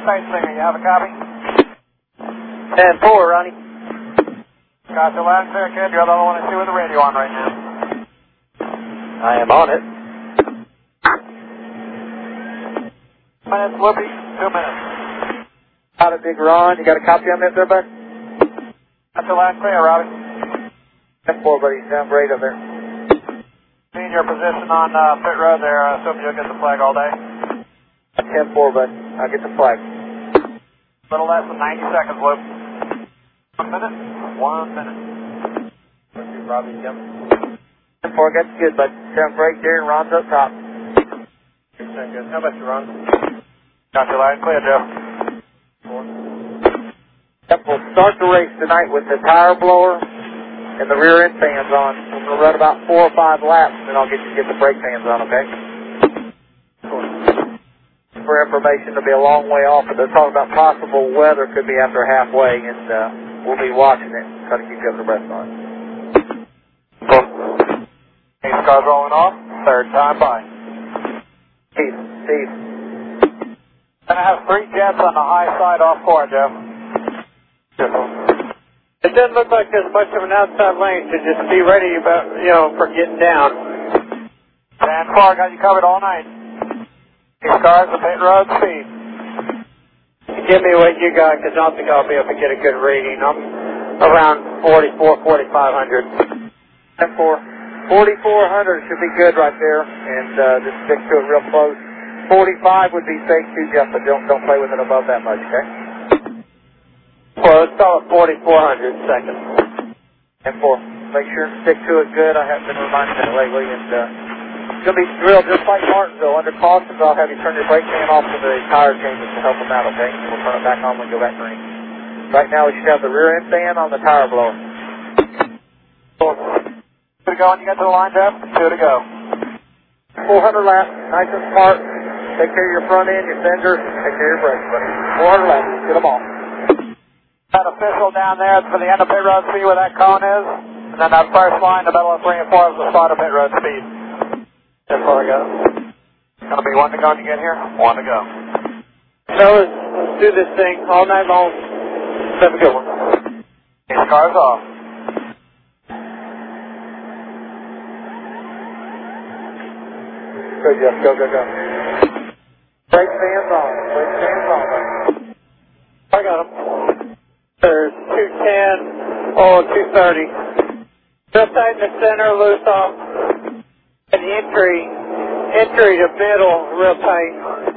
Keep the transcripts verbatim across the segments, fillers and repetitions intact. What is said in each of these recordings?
sight singer, you have a copy? ten four, Ronnie. Copy, loud and clear, kid. You're the only one I see with the radio on right now. I am on it. Minutes, Whoopi. Two minutes. Got it, Big Ron. You got a copy on that there, bud? Copy, loud and clear, Robbie. ten four, buddy. Sound great up there. Seeing your position on uh, pit road there, I assume you'll get the flag all day. ten four, bud. I'll get the flag. A little less than ninety seconds, Luke. One minute. One minute. Let's see, Robbie, jump. ten four, that's good, bud. Sound great there, and Ron's up top. Sound good. How about you, Ron? Got you loud and clear, Joe. Four. Yep, we'll start the race tonight with the tire blower and the rear end fans on. We're going to run about four or five laps, and then I'll get you to get the brake fans on, okay? For information, it'll be a long way off, but they're talking about possible weather could be after halfway, and uh, we'll be watching it, try to keep you up to breath on it. Ace car's rolling off. Third time by. Steve, Steve. Gonna have three jets on the high side off course, Jeff. It doesn't look like there's much of an outside lane, so just be ready about, you know, for getting down. Dan Clark got you covered all night. These cars are pit road speed. Give me what you got, because I don't think I'll be able to get a good reading. I'm around forty-four, forty-five hundred. ten four. forty-four hundred should be good right there, and uh, just stick to it real close. forty-five would be safe too, Jeff, but don't, don't play with it above that much, okay? Well, let's call it forty-four hundred seconds. ten four. Make sure to stick to it good. I haven't been reminded that lately, and uh, it's going to be drilled just like Martinsville. Under cautions, I'll have you turn your brake fan off to the tire changes to help them out, okay? And we'll turn it back on when we go back green. Right now, we should have the rear end fan on the tire blower. Two to go when you get to the line, Jeff. Two to go. four hundred laps, nice and smart. Take care of your front end, your fenders, take care of your brakes, buddy. four hundred laps, get them all. That official down there for the end of pit road speed where that cone is. And then that first line, the middle of three and four is the start of pit road speed. That's all I got. Gonna be one to go when you get here. One to go. Fellas, let's do this thing all night long. Have a good one. These cars off. Go, Jeff, go, go, go. Brake fans on, brake fans on. I got them. There's two ten, oh, two thirty. Just tight in the center, loose off. And entry, entry to middle, real tight.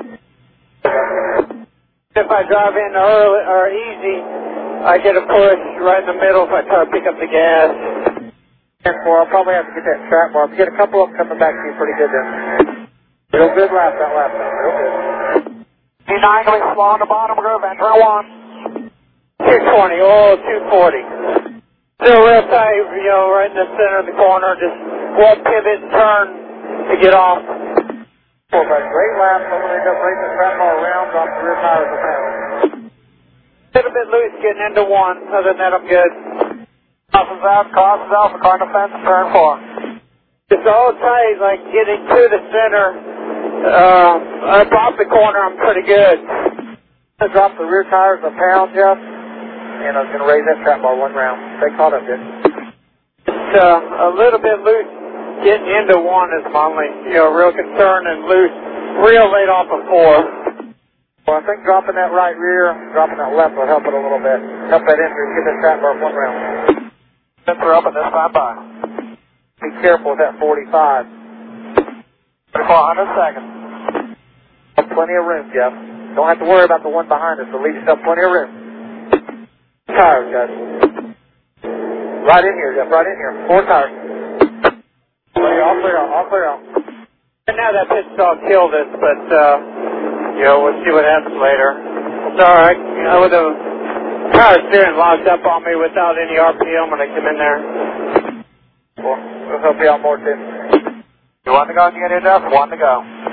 If I drive in early or easy, I get a push right in the middle if I try to pick up the gas. ten four, I'll probably have to get that track bar. Get a couple of them coming back to you pretty good there. Real good lap that last time, real good. T nine going to be slow on the bottom groove, enter one. two twenty, oh, two forty. Still real tight, you know, right in the center of the corner. Just one pivot and turn to get off. Four, but great lap. I'm going to end up racing the track bar around, drop the rear tires a pound. A little bit loose getting into one. Other than that, I'm good. Crosses out, crosses out for car defense, turn four. It's all tight, like getting to the center. Uh, up off the corner, I'm pretty good. I'm going to drop the rear tires a pound, Jeff, and I was going to raise that track bar one round. Stay caught up, good. It's uh, a little bit loose. Getting into one is my only, you know, real concern, and loose real late off of four. Well, I think dropping that right rear, dropping that left will help it a little bit. Help that entry, get that track bar one round. Sensor up at this time by. Be careful with that forty-five. thirty-four hundred seconds. Plenty of room, Jeff. Don't have to worry about the one behind us, so leave yourself plenty of room. Tires, guys. Right in here, Jeff, right in here. Four tires. All clear out, all clear out. And now that pit stall killed us, but, uh, you know, we'll see what happens later. It's all right. You know, with the power steering locked up on me without any R P M when I come in there. Well, we'll help you out more, too. You want to go and you get here, Jeff? One to go.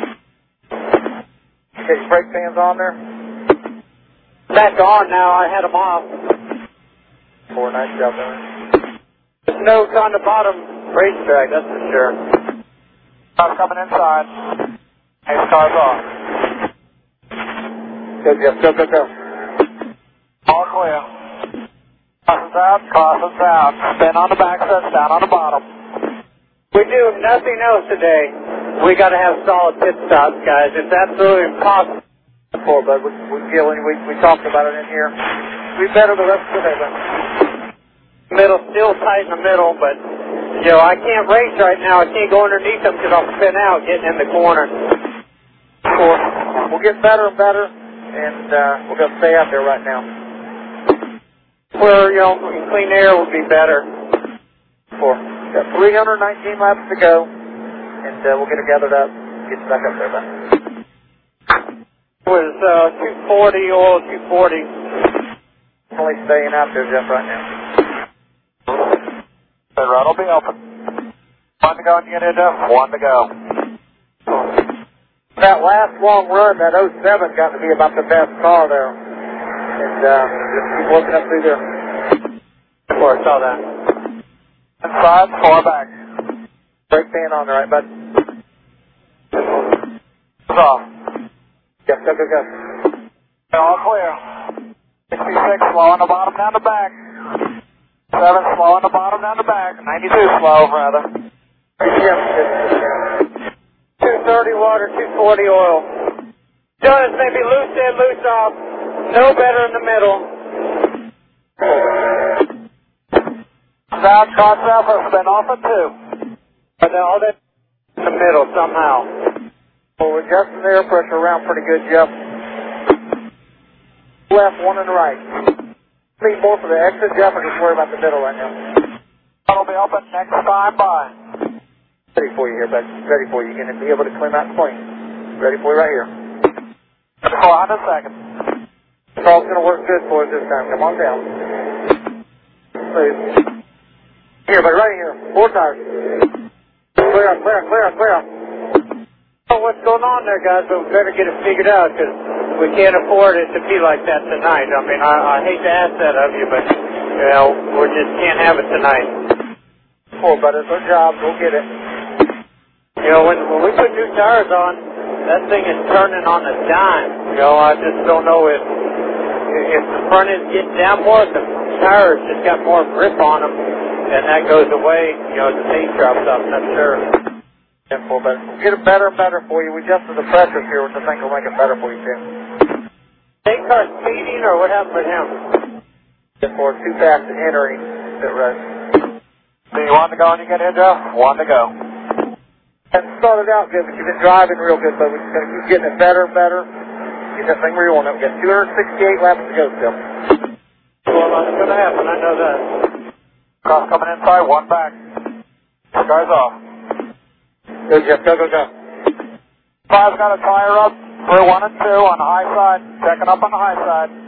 Get your brake fans on there. Back on now. I had them off. Four, nice job there. There's no on the bottom racetrack, that's for sure. Cars coming inside. Ace car's off. Good, Jeff. Go, go, go. All clear. Caution's out, caution's out. Spin on the back, sets down on the bottom. We do nothing else today. We got to have solid pit stops, guys. It's absolutely impossible. Four, but we, we, we, we talked about it in here. We better the rest of the day, but middle, still tight in the middle, but, you know, I can't race right now. I can't go underneath them because I'll spin out getting in the corner. Four. We'll get better and better, and uh, we're going to stay out there right now. Where, you know, in clean air would be better. Four. Got three hundred nineteen laps to go, and uh, we'll get it gathered up, get back up there, bud. Was uh, two forty, oil two forty. Only staying out there, Jeff, right now. The road will be open. One to go and get it up. One to go. That last long run, that oh seven got to be about the best car there. And uh, just keep working up through there. Before I saw that. Inside, four back. Brake pan on there, right, bud? It's off. Yep, go, go, go. All clear. sixty-six, slow on the bottom, down the back. seven, slow on the bottom, down the back. ninety-two, slow, rather. Yep. two thirty water, two forty oil. Jonas, maybe loose in, loose off. No better in the middle. Down, cross out, for spin off at two. But all that in the middle somehow. Well, we're adjusting the air pressure around pretty good, Jeff. Left, one and the right. Need more for the exit, Jeff, or just worry about the middle right now? That'll be open next time by. Ready for you here, bud. Ready for you. You're going to be able to clean out clean. Ready for you right here. four hundred seconds. It's all going to work good for us this time. Come on down. Smooth. Here, buddy, right here. Four tires. Clear up, clear up, clear up, clear up. I don't know what's going on there, guys, but we better get it figured out because we can't afford it to be like that tonight. I mean, I, I hate to ask that of you, but, you know, we just can't have it tonight. Four, buddy. It's our job. We'll get it. You know, when, when we put new tires on, that thing is turning on a dime. You know, I just don't know if if the front end's getting down more, if the tires just got more grip on them, and that goes away, you know, the pace drops off, I'm not sure. Yeah, four, buddy. We'll get it better and better for you. We adjusted the pressures here, which I think will make it better for you, too. Same car speeding, or what happened with him? Yeah, four, too fast to entering pit road. Do you want to go and you get in, Jeff? One to go. And started out good, but you've been driving real good, but we're just going to keep getting it better and better. Get that thing where you want it. We've got two hundred sixty-eight laps to go still. Well, that's going to happen, I know that. Cross coming inside, one back. Guys off. Go, Jeff. Go, go, go. Five's got a tire up. We're one and two on the high side. Checking up on the high side.